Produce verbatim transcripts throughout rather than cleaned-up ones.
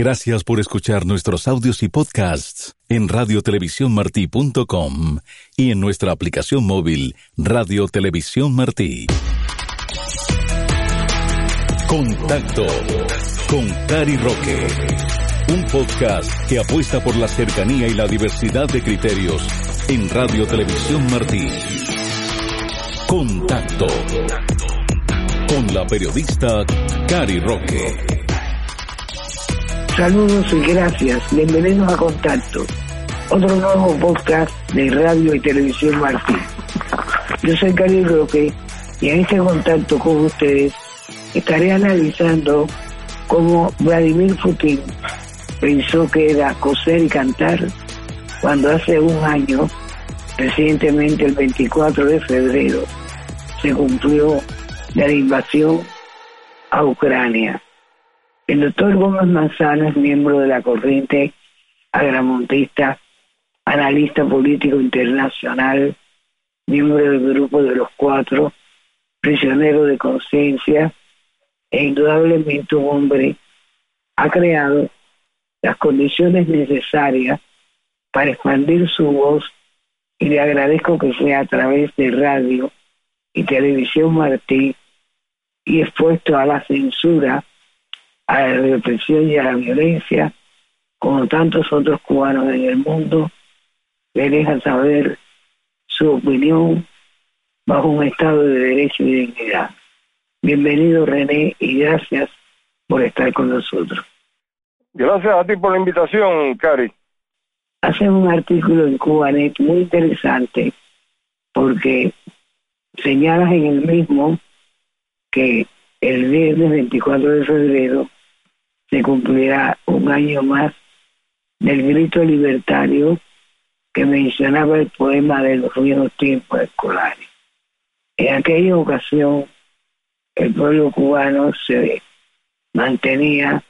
Gracias por escuchar nuestros audios y podcasts en radio televisión martí punto com y en nuestra aplicación móvil Radio Televisión Martí. Contacto con Cari Roque. Un podcast que apuesta por la cercanía y la diversidad de criterios en Radio Televisión Martí. Contacto con la periodista Cari Roque. Saludos y gracias. Bienvenidos a Contacto, otro nuevo podcast de Radio y Televisión Martí. Yo soy Cari Roque y en este contacto con ustedes estaré analizando cómo Vladimir Putin pensó que era coser y cantar cuando hace un año, recientemente el veinticuatro de febrero, se cumplió la invasión a Ucrania. El doctor Gómez Manzano es miembro de la corriente agramontista, analista político internacional, miembro del grupo de los cuatro, prisionero de conciencia, e indudablemente un hombre ha creado las condiciones necesarias para expandir su voz, y le agradezco que sea a través de Radio y Televisión Martí y expuesto a la censura, a la represión y a la violencia, como tantos otros cubanos en el mundo, le deja saber su opinión bajo un estado de derecho y dignidad. Bienvenido, René, y gracias por estar con nosotros. Gracias a ti por la invitación, Cari. Hace un artículo en Cubanet muy interesante porque señalas en el mismo que el viernes veinticuatro de febrero se cumplirá un año más del grito libertario que mencionaba el poema de los viejos tiempos escolares. En aquella ocasión, el pueblo cubano se mantenía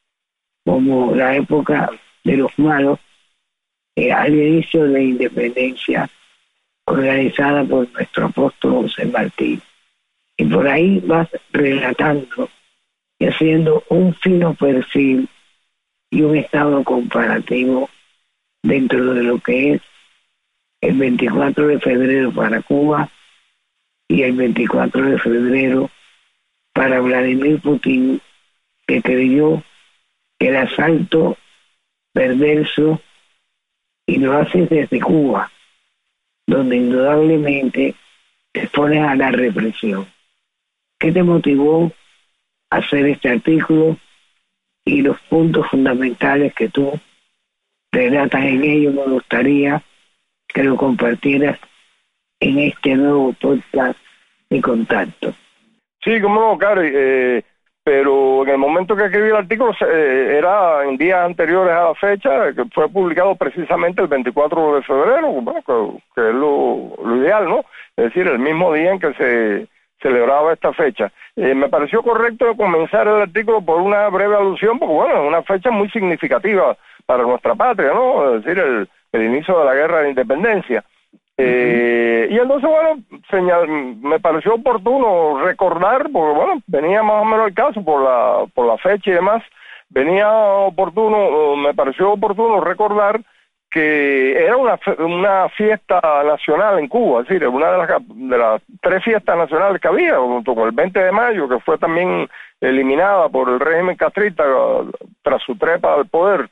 como la época de los malos, eh, al inicio de la independencia organizada por nuestro apóstol José Martí. Y por ahí vas relatando y haciendo un fino perfil y un estado comparativo dentro de lo que es el veinticuatro de febrero para Cuba y el veinticuatro de febrero para Vladimir Putin, que creyó que el asalto perverso, y lo hace desde Cuba, donde indudablemente te expones a la represión. ¿Qué te motivó a hacer este artículo y los puntos fundamentales que tú relatas en ello? Me gustaría que lo compartieras en este nuevo podcast de Contacto. Sí, cómo no, Cari, eh, pero en el momento que escribí el artículo eh, era en días anteriores a la fecha, que fue publicado precisamente el veinticuatro de febrero, bueno, que, que es lo, lo ideal, ¿no? Es decir, el mismo día en que se celebraba esta fecha. Eh, me pareció correcto comenzar el artículo por una breve alusión, porque bueno, es una fecha muy significativa para nuestra patria, ¿no? Es decir, el, el inicio de la guerra de independencia. Eh, y entonces, bueno, señal, me pareció oportuno recordar, porque bueno, venía más o menos el caso por la por la fecha y demás, venía oportuno, me pareció oportuno recordar que era una una fiesta nacional en Cuba, es decir, una de las de las tres fiestas nacionales que había, junto con el veinte de mayo, que fue también eliminada por el régimen castrista tras su trepa al poder.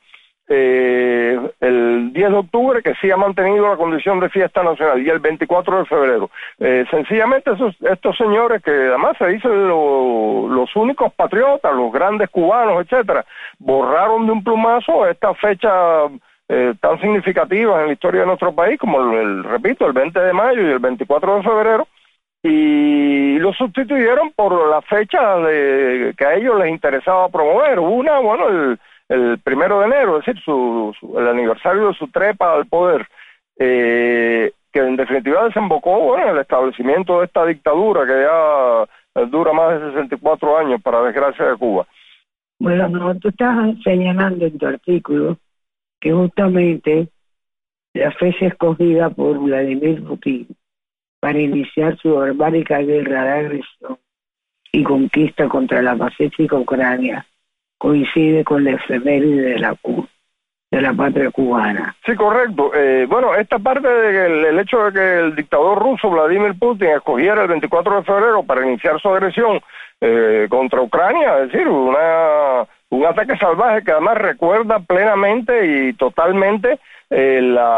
Eh, el diez de octubre, que sí ha mantenido la condición de fiesta nacional, y el veinticuatro de febrero. Eh, sencillamente esos, estos señores, que además se dicen lo, los únicos patriotas, los grandes cubanos, etcétera, borraron de un plumazo esta fecha eh, tan significativa en la historia de nuestro país como el, el, repito, el veinte de mayo y el veinticuatro de febrero, y lo sustituyeron por la fecha de, que a ellos les interesaba promover. Una, bueno, el el primero de enero, es decir, su, su, el aniversario de su trepa al poder, eh, que en definitiva desembocó, bueno, en el establecimiento de esta dictadura que ya dura más de sesenta y cuatro años, para desgracia de Cuba. Bueno, no, tú estás señalando en tu artículo que justamente la fecha escogida por Vladimir Putin para iniciar su barbárica guerra de agresión y conquista contra la pacífica Ucrania coincide con la efeméride de la Cu- de la patria cubana. Sí, correcto. Eh, bueno, esta parte del el hecho de que el dictador ruso Vladimir Putin escogiera el veinticuatro de febrero para iniciar su agresión eh, contra Ucrania, es decir, una un ataque salvaje que además recuerda plenamente y totalmente eh,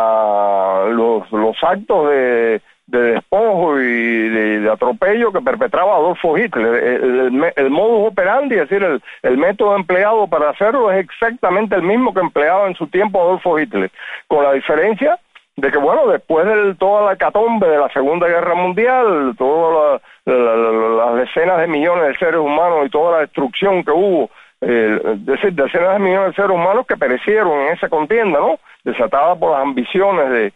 la, los, los actos de, de despojo y de, de atropello que perpetraba Adolfo Hitler. El, el, el modus operandi, es decir, el, el método empleado para hacerlo es exactamente el mismo que empleaba en su tiempo Adolfo Hitler, con la diferencia de que, bueno, después de toda la hecatombe de la Segunda Guerra Mundial, todas la, la, la, las decenas de millones de seres humanos y toda la destrucción que hubo, eh, es decir, decenas de millones de seres humanos que perecieron en esa contienda, ¿no?, desatada por las ambiciones de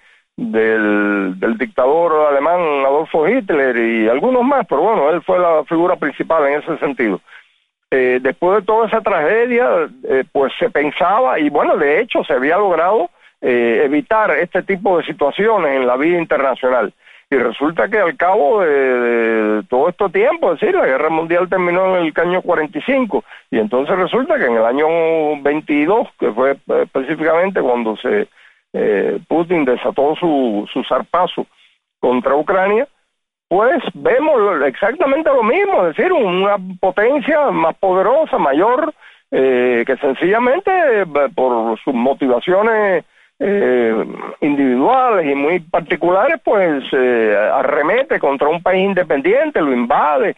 Del, del dictador alemán Adolfo Hitler y algunos más, pero bueno, él fue la figura principal en ese sentido. Eh, después de toda esa tragedia, eh, pues se pensaba, y bueno, de hecho se había logrado eh, evitar este tipo de situaciones en la vida internacional. Y resulta que al cabo de, de todo este tiempo, es decir, la guerra mundial terminó en el año cuarenta y cinco, y entonces resulta que en el año veintidós, que fue específicamente cuando se Eh, Putin desató su, su zarpazo contra Ucrania, pues vemos exactamente lo mismo, es decir, una potencia más poderosa, mayor, eh, que sencillamente eh, por sus motivaciones eh, individuales y muy particulares, pues eh, arremete contra un país independiente, lo invade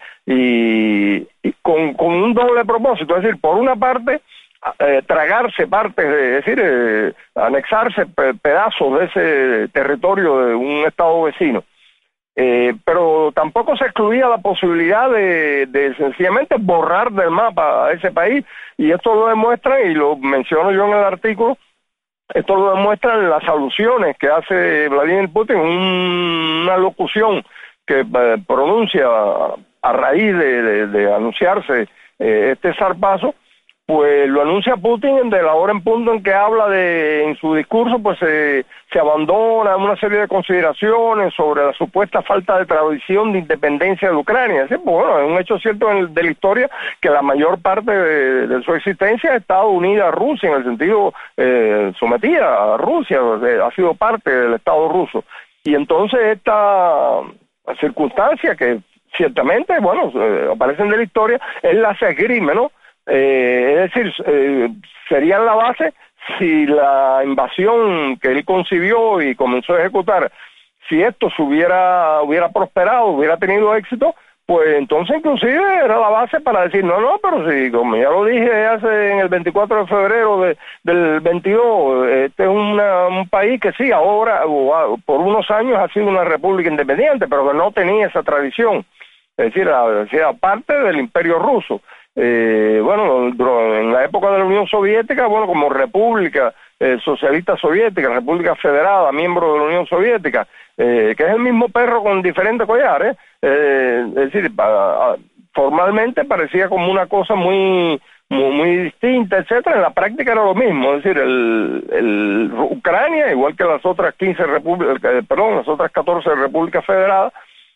y, y con, con un doble propósito, es decir, por una parte, Eh, tragarse partes, de, es decir, eh, anexarse pe pedazos de ese territorio de un estado vecino. Eh, pero tampoco se excluía la posibilidad de, de sencillamente borrar del mapa a ese país, y esto lo demuestra, y lo menciono yo en el artículo, esto lo demuestran las alusiones que hace Vladimir Putin, un, una locución que eh, pronuncia a raíz de, de, de anunciarse eh, este zarpazo. Pues lo anuncia Putin de la hora en punto en que habla de, en su discurso, pues se, se abandona una serie de consideraciones sobre la supuesta falta de tradición de independencia de Ucrania. ¿Sí? Pues bueno, es un hecho cierto en, de la historia que la mayor parte de, de su existencia ha estado unida a Rusia, en el sentido eh, sometida a Rusia, eh, ha sido parte del Estado ruso. Y entonces esta circunstancia que ciertamente, bueno, eh, aparecen de la historia, él la se esgrime, ¿no? Eh, es decir, eh, serían la base si la invasión que él concibió y comenzó a ejecutar, si esto se hubiera, hubiera prosperado, hubiera tenido éxito, pues entonces inclusive era la base para decir, no, no, pero si, como ya lo dije hace en el veinticuatro de febrero de, del veintidós, este es una, un país que sí, ahora, o, por unos años ha sido una república independiente, pero que no tenía esa tradición, es decir, era parte del imperio ruso. Eh, bueno, en la época de la Unión Soviética, bueno, como república eh, socialista soviética, república federada, miembro de la Unión Soviética, eh, que es el mismo perro con diferentes collares, eh, es decir, para, formalmente parecía como una cosa muy, muy, muy distinta, etcétera. En la práctica era lo mismo, es decir, el, el Ucrania, igual que las otras quince repúblicas, perdón, las otras catorce repúblicas federadas,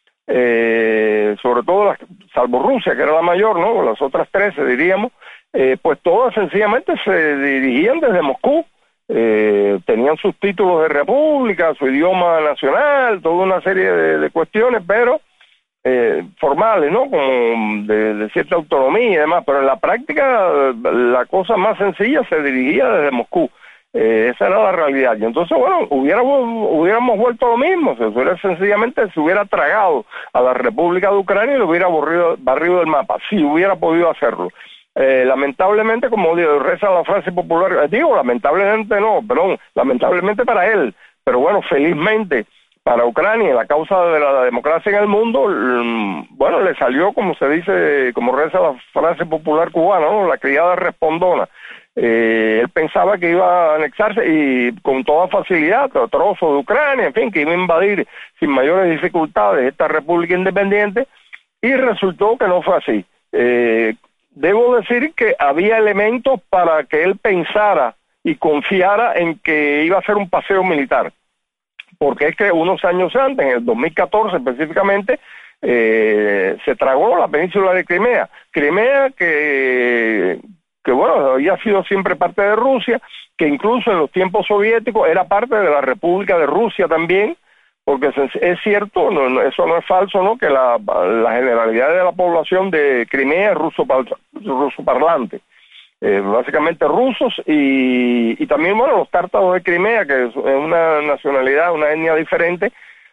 Eh, sobre todo las, salvo Rusia, que era la mayor, ¿no? Las otras trece, diríamos, eh, pues todas sencillamente se dirigían desde Moscú, eh, tenían sus títulos de república, su idioma nacional, toda una serie de, de cuestiones, pero eh, formales, ¿no? Como de, de cierta autonomía y demás, pero en la práctica la cosa más sencilla se dirigía desde Moscú. Eh, esa era la realidad. Y entonces, bueno, hubiéramos, hubiéramos vuelto a lo mismo, se hubiera sencillamente se hubiera tragado a la República de Ucrania y lo hubiera barrido, barrido del mapa, si hubiera podido hacerlo. Eh, lamentablemente, como digo, reza la frase popular, eh, digo, lamentablemente no, perdón, lamentablemente para él, pero bueno, felizmente para Ucrania, la causa de la democracia en el mundo, bueno, le salió, como se dice, como reza la frase popular cubana, ¿no? La criada respondona. Eh, él pensaba que iba a anexarse y con toda facilidad, trozo de Ucrania, en fin, que iba a invadir sin mayores dificultades esta república independiente, y resultó que no fue así. Eh, debo decir que había elementos para que él pensara y confiara en que iba a ser un paseo militar, porque es que unos años antes, en el dos mil catorce específicamente, eh, se tragó la península de Crimea, Crimea que que bueno, había sido siempre parte de Rusia, que incluso en los tiempos soviéticos era parte de la República de Rusia también, porque es cierto, no, no, eso no es falso, ¿no?, que la, la generalidad de la población de Crimea es ruso, ruso parlante. Eh, básicamente rusos y, y también, bueno, los tártaros de Crimea, que es una nacionalidad, una etnia diferente,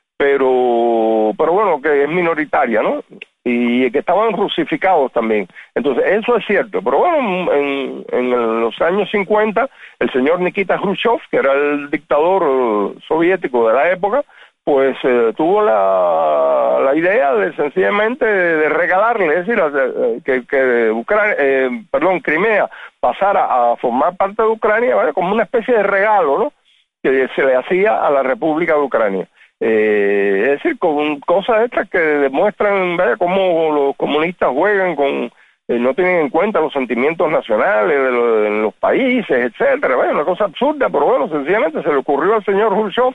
pero pero bueno, que es minoritaria, ¿no? Y que estaban rusificados también. Entonces, eso es cierto. Pero bueno, en, en los años cincuenta, el señor Nikita Khrushchev, que era el dictador soviético de la época, pues eh, tuvo la, la idea de sencillamente de, de regalarle, es decir, que, que Ucrania, eh, perdón, Crimea pasara a formar parte de Ucrania, ¿vale?, como una especie de regalo, ¿no?, que se le hacía a la República de Ucrania. Eh, es decir, con cosas estas que demuestran, ¿vale?, cómo los comunistas juegan con, eh, no tienen en cuenta los sentimientos nacionales de, lo, de los países, etcétera. Bueno, una cosa absurda, pero bueno, sencillamente se le ocurrió al señor Khrushchev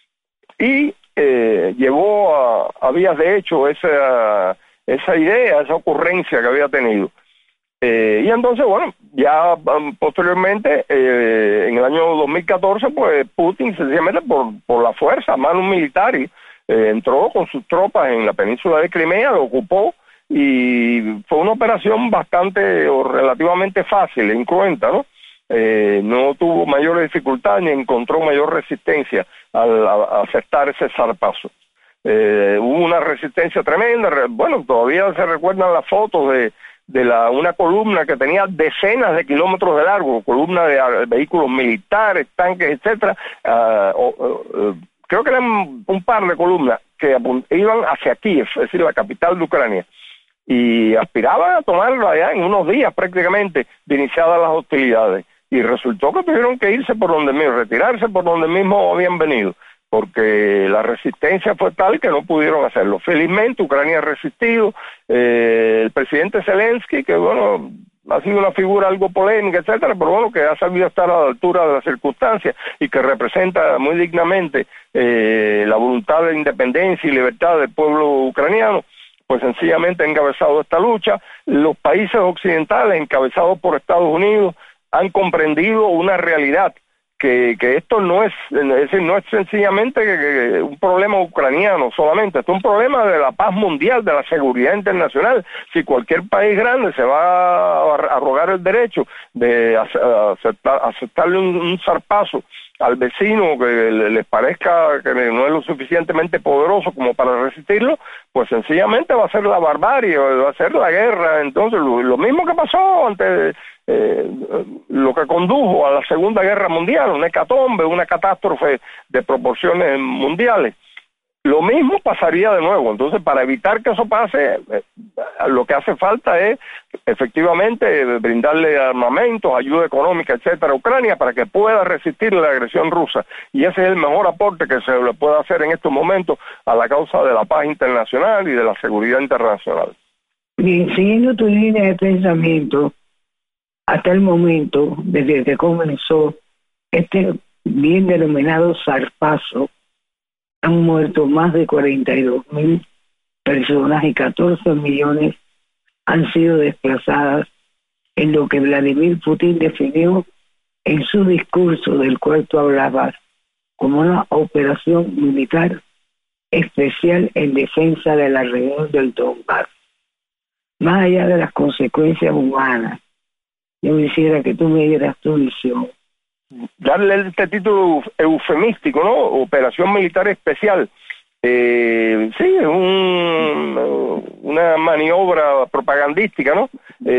y eh, llevó a, a vías de hecho esa, esa idea, esa ocurrencia que había tenido. Eh, y entonces, bueno, ya um, posteriormente, eh, en el año dos mil catorce, pues Putin, sencillamente por, por la fuerza, mano militar, eh, entró con sus tropas en la península de Crimea, lo ocupó, y fue una operación bastante o relativamente fácil e incruenta, ¿no? Eh, no tuvo mayores dificultades ni encontró mayor resistencia al a, a aceptar ese zarpazo. Eh, hubo una resistencia tremenda. Bueno, todavía se recuerdan las fotos de, de la una columna que tenía decenas de kilómetros de largo, columna de, de vehículos militares, tanques, etcétera. Uh, uh, uh, creo que eran un par de columnas que iban hacia Kiev, es decir, la capital de Ucrania, y aspiraban a tomarlo allá en unos días prácticamente de iniciadas las hostilidades. Y resultó que tuvieron que irse por donde mismo, retirarse por donde mismo habían venido, porque la resistencia fue tal que no pudieron hacerlo. Felizmente Ucrania ha resistido. Eh, el presidente Zelensky, que bueno, ha sido una figura algo polémica, etcétera, pero bueno, que ha sabido estar a la altura de las circunstancias y que representa muy dignamente eh, la voluntad de independencia y libertad del pueblo ucraniano, pues sencillamente ha encabezado esta lucha. Los países occidentales, encabezados por Estados Unidos, han comprendido una realidad, que, que esto no es, es decir, no es sencillamente que, que un problema ucraniano solamente, esto es un problema de la paz mundial, de la seguridad internacional. Si cualquier país grande se va a arrogar el derecho de aceptar, aceptarle un, un zarpazo al vecino que les parezca que no es lo suficientemente poderoso como para resistirlo, pues sencillamente va a ser la barbarie, va a ser la guerra. Entonces lo, lo mismo que pasó ante eh, lo que condujo a la Segunda Guerra Mundial, una hecatombe, una catástrofe de proporciones mundiales. Lo mismo pasaría de nuevo. Entonces, para evitar que eso pase, eh, lo que hace falta es efectivamente brindarle armamentos, ayuda económica, etcétera, a Ucrania para que pueda resistir la agresión rusa. Y ese es el mejor aporte que se le puede hacer en estos momentos a la causa de la paz internacional y de la seguridad internacional. Bien, siguiendo tu línea de pensamiento, hasta el momento, desde que comenzó este bien denominado zarpazo, han muerto más de cuarenta y dos mil personas y catorce millones han sido desplazadas en lo que Vladimir Putin definió en su discurso, del cual tú hablabas, como una operación militar especial en defensa de la región del Donbass. Más allá de las consecuencias humanas, yo quisiera que tú me dieras tu visión. Darle este título eufemístico, ¿no? Operación militar especial. Eh, sí, es un, una maniobra propagandística, ¿no?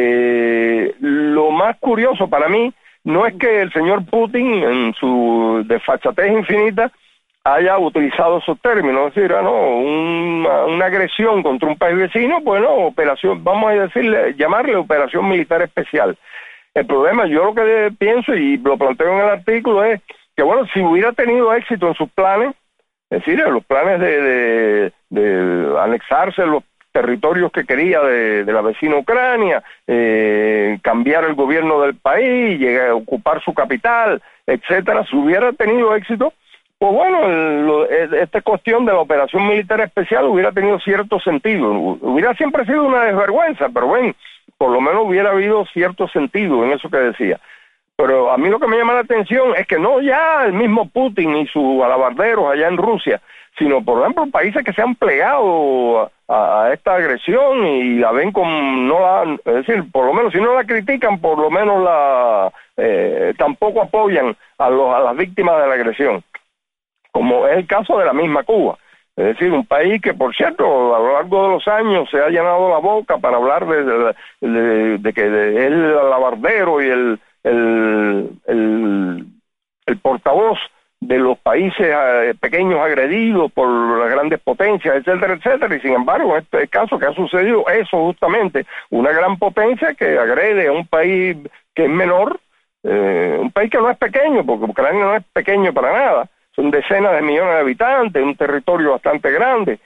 Eh, lo más curioso para mí no es que el señor Putin, en su desfachatez infinita, haya utilizado esos términos, es decir, ah, no, una, una agresión contra un país vecino, bueno, operación, vamos a decirle, llamarle operación militar especial. El problema, yo lo que pienso y lo planteo en el artículo es que, bueno, si hubiera tenido éxito en sus planes, es decir, en los planes de, de, de anexarse los territorios que quería de, de la vecina Ucrania, eh, cambiar el gobierno del país, llegar a ocupar su capital, etcétera, si hubiera tenido éxito, pues bueno, el, esta cuestión de la operación militar especial hubiera tenido cierto sentido. Hubiera siempre sido una desvergüenza, pero bueno, por lo menos hubiera habido cierto sentido en eso que decía. Pero a mí lo que me llama la atención es que no ya el mismo Putin y sus alabarderos allá en Rusia, sino por ejemplo países que se han plegado a, a esta agresión y la ven como no la, es decir, por lo menos si no la critican, por lo menos la eh, tampoco apoyan a, los, a las víctimas de la agresión, como es el caso de la misma Cuba. Es decir, un país que, por cierto, a lo largo de los años se ha llenado la boca para hablar de, de, de, de que de, es el alabardero y el El, el, el portavoz de los países eh, pequeños agredidos por las grandes potencias, etcétera, etcétera, y sin embargo en este caso que ha sucedido eso justamente, una gran potencia que agrede a un país que es menor, eh, un país que no es pequeño, porque Ucrania no es pequeño para nada, son decenas de millones de habitantes, un territorio bastante grande,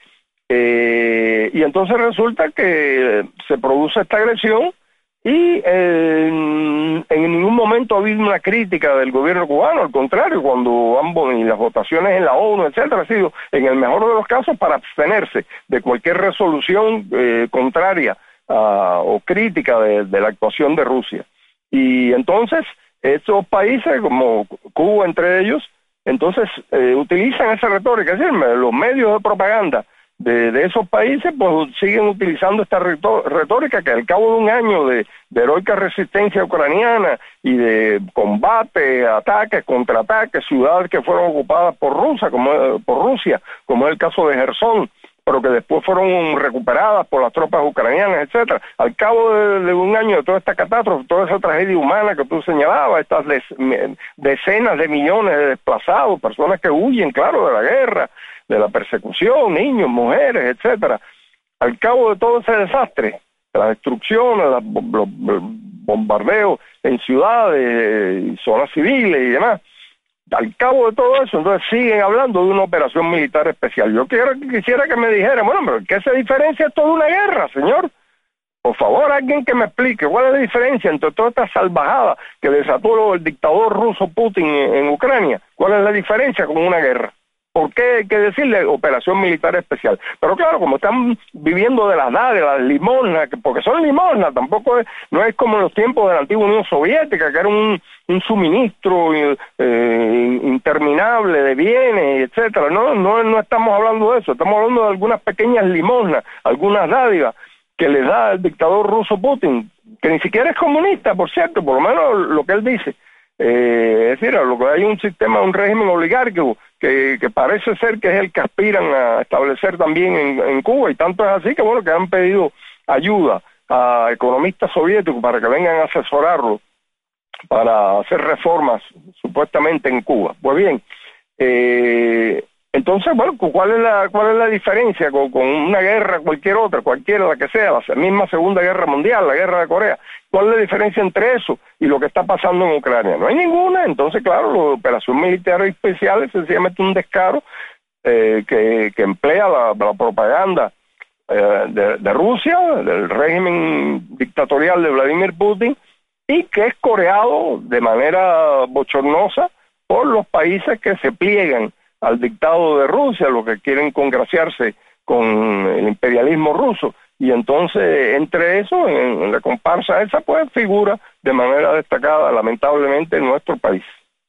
eh, y entonces resulta que se produce esta agresión. Y eh, en ningún momento ha habido una crítica del gobierno cubano, al contrario, cuando ambos, y las votaciones en la ONU, etcétera, ha sido, en el mejor de los casos, para abstenerse de cualquier resolución eh, contraria a, o crítica de, de la actuación de Rusia. Y entonces, estos países, como Cuba entre ellos, entonces eh, utilizan esa retórica, es decir, los medios de propaganda De, de esos países pues siguen utilizando esta retórica que al cabo de un año de, de heroica resistencia ucraniana y de combate, ataques, contraataques, ciudades que fueron ocupadas por Rusia, como por Rusia, como es el caso de Jersón, pero que después fueron recuperadas por las tropas ucranianas, etcétera. Al cabo de, de un año de toda esta catástrofe, toda esa tragedia humana que tú señalabas, estas de, decenas de millones de desplazados, personas que huyen, claro, de la guerra, de la persecución, niños, mujeres, etcétera. Al cabo de todo ese desastre, la destrucción, los bombardeos en ciudades, zonas civiles y demás, al cabo de todo eso, entonces siguen hablando de una operación militar especial. Yo quiero, quisiera que me dijeran, bueno, pero ¿qué se diferencia esto de una guerra, señor? Por favor, alguien que me explique cuál es la diferencia entre toda esta salvajada que desató el dictador ruso Putin en, en Ucrania. ¿Cuál es la diferencia con una guerra? ¿Por qué hay que decirle operación militar especial? Pero claro, como están viviendo de las dádivas, las limosnas, porque son limosnas, tampoco es, no es como en los tiempos de la antigua Unión Soviética, que era un, un suministro eh, interminable de bienes, etcétera. No, no, no estamos hablando de eso, estamos hablando de algunas pequeñas limosnas, algunas dádivas que le da el dictador ruso Putin, que ni siquiera es comunista, por cierto, por lo menos lo que él dice. Eh, es decir, lo que hay un sistema, un régimen oligárquico que, que parece ser que es el que aspiran a establecer también en, en Cuba, y tanto es así que bueno, que han pedido ayuda a economistas soviéticos para que vengan a asesorarlo para hacer reformas supuestamente en Cuba. Pues bien, eh, entonces, bueno, ¿cuál es la cuál es la diferencia con, con una guerra, cualquier otra, cualquiera la que sea, la misma Segunda Guerra Mundial, la Guerra de Corea? ¿Cuál es la diferencia entre eso y lo que está pasando en Ucrania? No hay ninguna. Entonces, claro, la operación militar especial es sencillamente un descaro eh, que, que emplea la, la propaganda eh, de, de Rusia, del régimen dictatorial de Vladimir Putin, y que es coreado de manera bochornosa por los países que se pliegan al dictado de Rusia, los que quieren congraciarse con el imperialismo ruso. Y entonces, entre eso, en, en la comparsa esa, pues figura de manera destacada, lamentablemente, en nuestro país.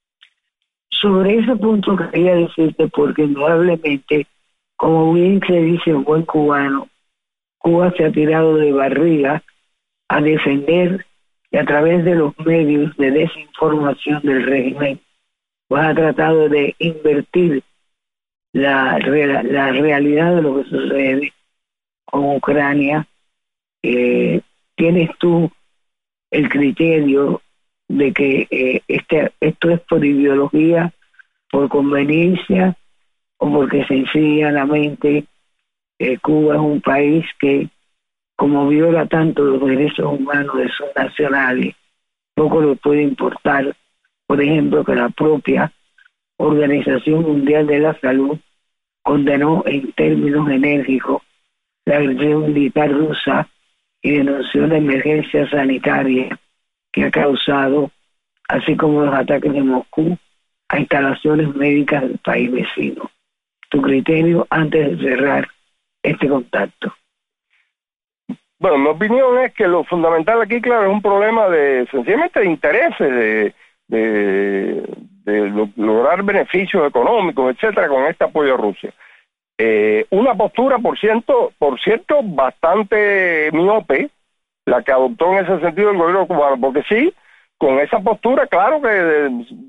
Sobre ese punto quería decirte, porque indudablemente, como bien se dice un buen cubano, Cuba se ha tirado de barriga a defender, y a través de los medios de desinformación del régimen, pues ha tratado de invertir la, la realidad de lo que sucede con Ucrania. Eh, ¿Tienes tú el criterio de que eh, este, esto es por ideología, por conveniencia, o porque sencillamente eh, Cuba es un país que, como viola tanto los derechos humanos de sus nacionales, poco le puede importar, por ejemplo, que la propia Organización Mundial de la Salud condenó en términos enérgicos la agresión militar rusa y denunció la emergencia sanitaria que ha causado, así como los ataques de Moscú a instalaciones médicas del país vecino? Tu criterio antes de cerrar este contacto. Bueno, mi opinión es que lo fundamental aquí, claro, es un problema de, sencillamente, de intereses, de, de, de lo, lograr beneficios económicos, etcétera, con este apoyo a Rusia. Eh, una postura, por cierto, por cierto, bastante miope, la que adoptó en ese sentido el gobierno cubano, porque sí, con esa postura, claro que eh,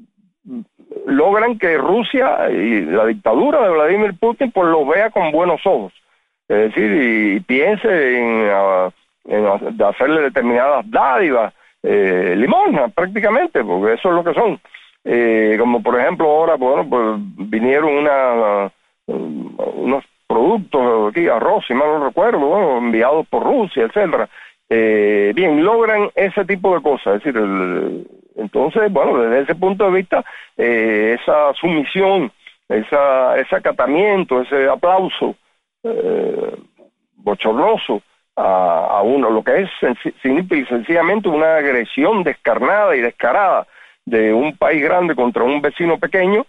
logran que Rusia y la dictadura de Vladimir Putin pues lo vea con buenos ojos. Es decir, y, y piense en, uh, en hacerle determinadas dádivas, eh, limosnas prácticamente, porque eso es lo que son. Eh, como por ejemplo ahora, bueno, pues vinieron una, uh, unos productos aquí, arroz, si mal no recuerdo, bueno, enviados por Rusia, etcétera. Eh, bien, logran ese tipo de cosas. Es decir, el, entonces, bueno, desde ese punto de vista, eh, esa sumisión, esa, ese acatamiento, ese aplauso, Eh, bochornoso a, a uno, lo que es simple y sencillamente una agresión descarnada y descarada de un país grande contra un vecino pequeño,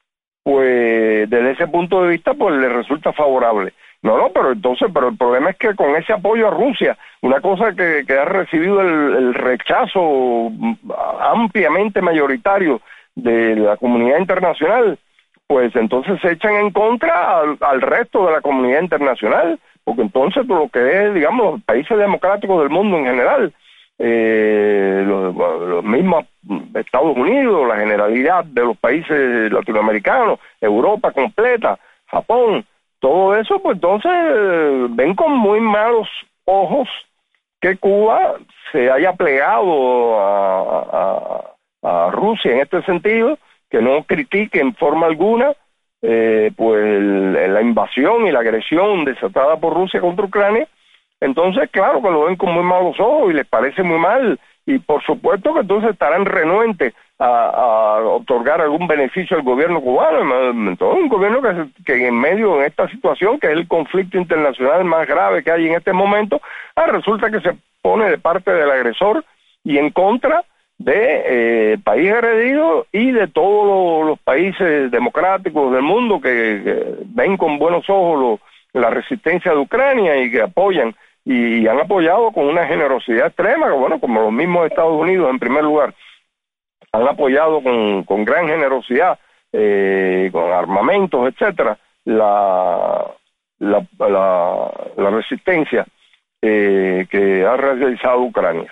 pues desde ese punto de vista pues le resulta favorable. No, no, pero entonces, pero el problema es que con ese apoyo a Rusia, una cosa que, que ha recibido el, el rechazo ampliamente mayoritario de la comunidad internacional, pues entonces se echan en contra al, al resto de la comunidad internacional, porque entonces lo que es, digamos, los países democráticos del mundo en general, eh, los, los mismos Estados Unidos, la generalidad de los países latinoamericanos, Europa completa, Japón, todo eso, pues entonces eh, ven con muy malos ojos que Cuba se haya plegado a, a, a Rusia en este sentido, que no critique en forma alguna eh, pues el, la invasión y la agresión desatada por Rusia contra Ucrania. Entonces, claro que lo ven con muy malos ojos y les parece muy mal, y por supuesto que entonces estarán renuentes a, a otorgar algún beneficio al gobierno cubano, entonces un gobierno que, que en medio de esta situación, que es el conflicto internacional más grave que hay en este momento, ah, resulta que se pone de parte del agresor y en contra de eh, país agredido y de todos los, los países democráticos del mundo que, que ven con buenos ojos lo, la resistencia de Ucrania y que apoyan y, y han apoyado con una generosidad extrema, bueno, como los mismos Estados Unidos en primer lugar, han apoyado con, con gran generosidad, eh, con armamentos, etcétera, la, la, la, la resistencia eh, que ha realizado Ucrania.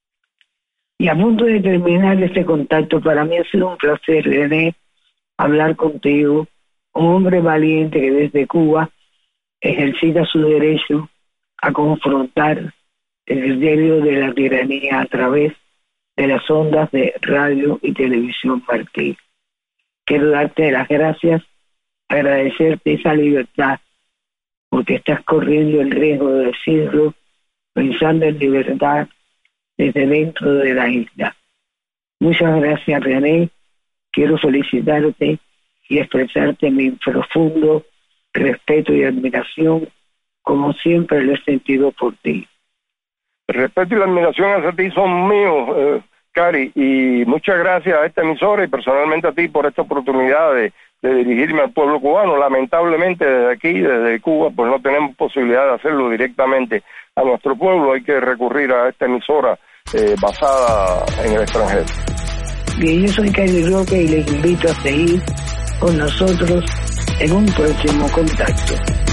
Y a punto de terminar este contacto, para mí ha sido un placer, René, hablar contigo, un hombre valiente que desde Cuba ejercita su derecho a confrontar el criterio de la tiranía a través de las ondas de radio y televisión Martí. Quiero darte las gracias, agradecerte esa libertad, porque estás corriendo el riesgo de decirlo, pensando en libertad, desde dentro de la isla. Muchas gracias, René. Quiero felicitarte y expresarte mi profundo respeto y admiración, como siempre lo he sentido por ti. El respeto y la admiración hacia ti son míos, eh, Cari, y muchas gracias a esta emisora y personalmente a ti por esta oportunidad de, de dirigirme al pueblo cubano. Lamentablemente desde aquí, desde Cuba, pues no tenemos posibilidad de hacerlo directamente a nuestro pueblo. Hay que recurrir a esta emisora eh, basada en el extranjero. Bien, yo soy Cari Roque y les invito a seguir con nosotros en un próximo contacto.